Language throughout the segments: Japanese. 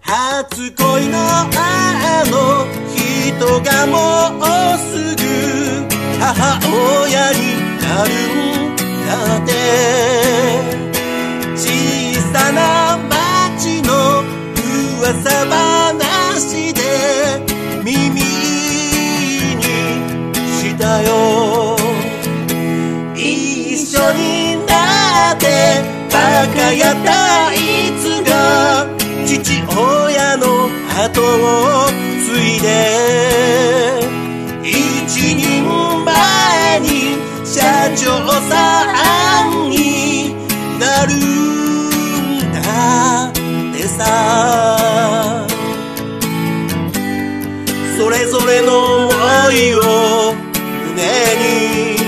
初恋のあの人がもうすぐ母親になるんだって。小さな町の噂話で耳にしたよ。一緒になってバカやったいつが父親の後を継いで一人前に社長さんになるんだってさ。それぞれの想いを胸に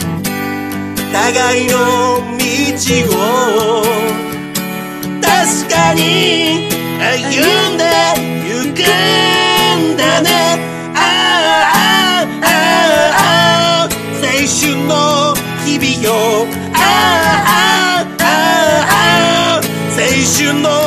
互いの道を確かに歩んでゆくんだね。ああああ青春の日々よ。ああああ青春の